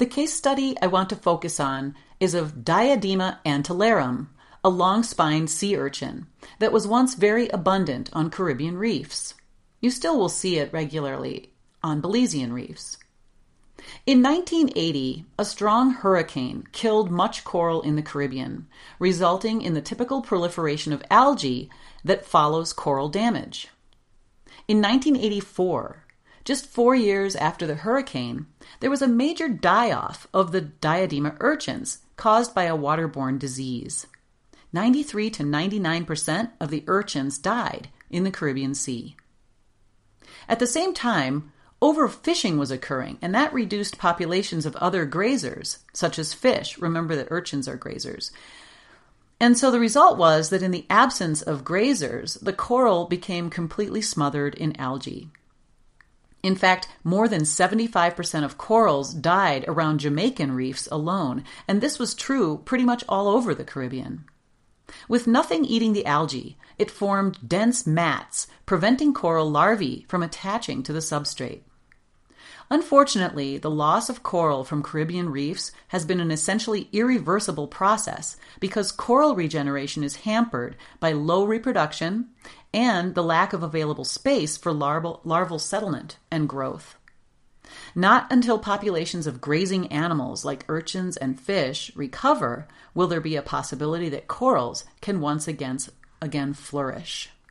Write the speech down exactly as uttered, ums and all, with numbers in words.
The case study I want to focus on is of Diadema antillarum, a long-spined sea urchin that was once very abundant on Caribbean reefs. You still will see it regularly on Belizean reefs. In nineteen eighty, a strong hurricane killed much coral in the Caribbean, resulting in the typical proliferation of algae that follows coral damage. In nineteen eighty-four, just four years after the hurricane, there was a major die-off of the Diadema urchins caused by a waterborne disease. ninety-three to ninety-nine percent of the urchins died in the Caribbean Sea. At the same time, overfishing was occurring, and that reduced populations of other grazers, such as fish. Remember that urchins are grazers. And so the result was that in the absence of grazers, the coral became completely smothered in algae. In fact, more than seventy-five percent of corals died around Jamaican reefs alone, and this was true pretty much all over the Caribbean. With nothing eating the algae, it formed dense mats, preventing coral larvae from attaching to the substrate. Unfortunately, the loss of coral from Caribbean reefs has been an essentially irreversible process because coral regeneration is hampered by low reproduction and the lack of available space for larval, larval settlement and growth. Not until populations of grazing animals like urchins and fish recover will there be a possibility that corals can once again, again flourish.